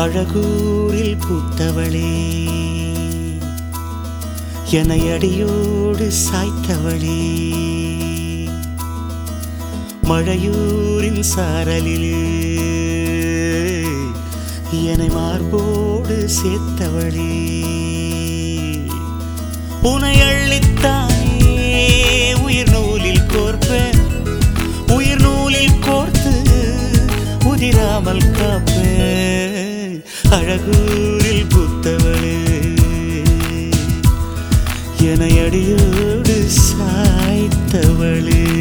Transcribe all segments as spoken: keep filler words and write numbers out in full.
அழகூரில் பூத்தவளே, என்னை அடியோடு சாய்த்தவளே, மழையூரின் சாரலிலே என்னை மார்போடு சேர்த்தவளே, உனை அள்ளித்தானே உயிர் நூலில் கோர்ப்பேன், உயிர் நூலில் கோர்த்து உதிராமல் காப்பேன். அழகூரில் பூத்தவளே, என்னை அடியோடு சாய்த்தவளே.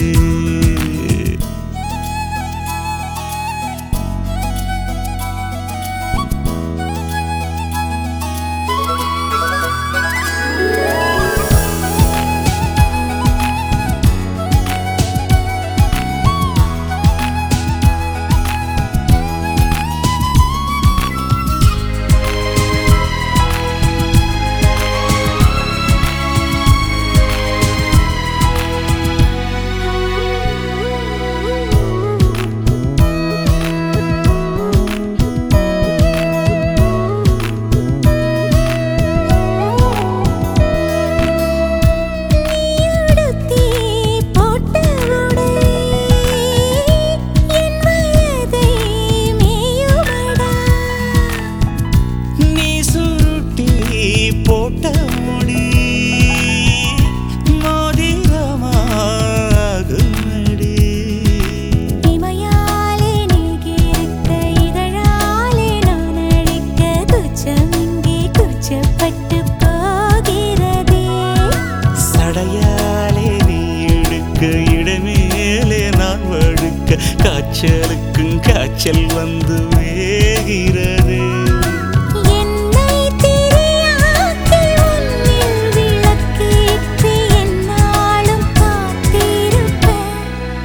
இடமேலே நான் வழுக்க காய்ச்சலுக்கும் காய்ச்சல் வந்து வேகிறது. என்னை திரியாக்கி உன்னில் விளக்கேற்றி என்னாலும் காத்திருப்பேன்.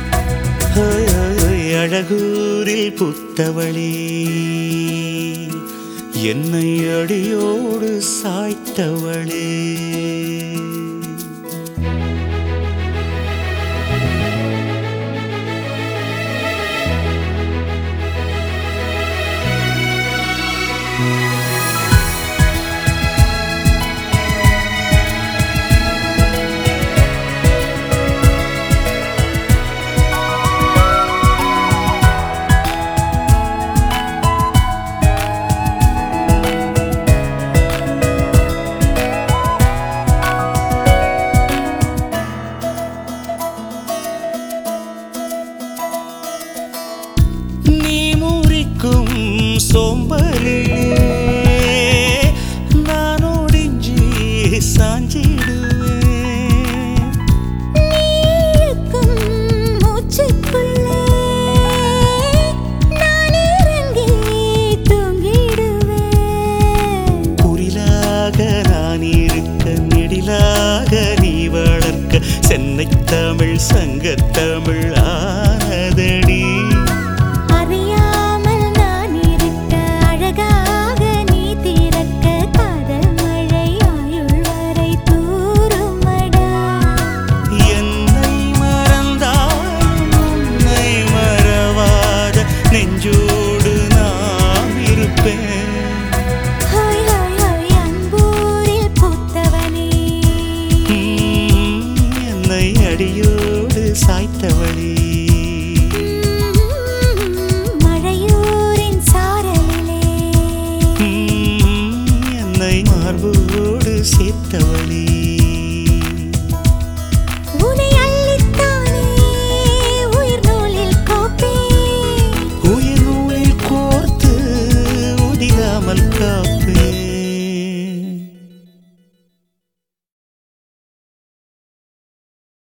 அழகூரில் புத்தவளே, என்னை அடியோடு சாய்த்தவளே. சோம்பலிலே நான் ஒடிஞ்சி சாஞ்சிடுவேன், நீருக்கும் மூச்சுக்குள்ளே நான் இறங்கி தூங்கிடுவேன். குரிலாக நான் இருக்க நெடிலாக நீ வளர்க்க சென்னை தமிழ் சங்கத்தமிழ் ஆனதடி. நெஞ்சோடு நான் இருப்பேன். அன்பூரில் பூத்தவனே, என்னை அடியோடு சாய்த்தவளே, மழையூரின் சாரலிலே என்னை மார்போடு சேர்த்தவளே, உனை அள்ளித்தானே உயிர் நூலில் கோப்பேன், உயிர் நூலில் கோர்த்து உதிராமல் காப்பேன்.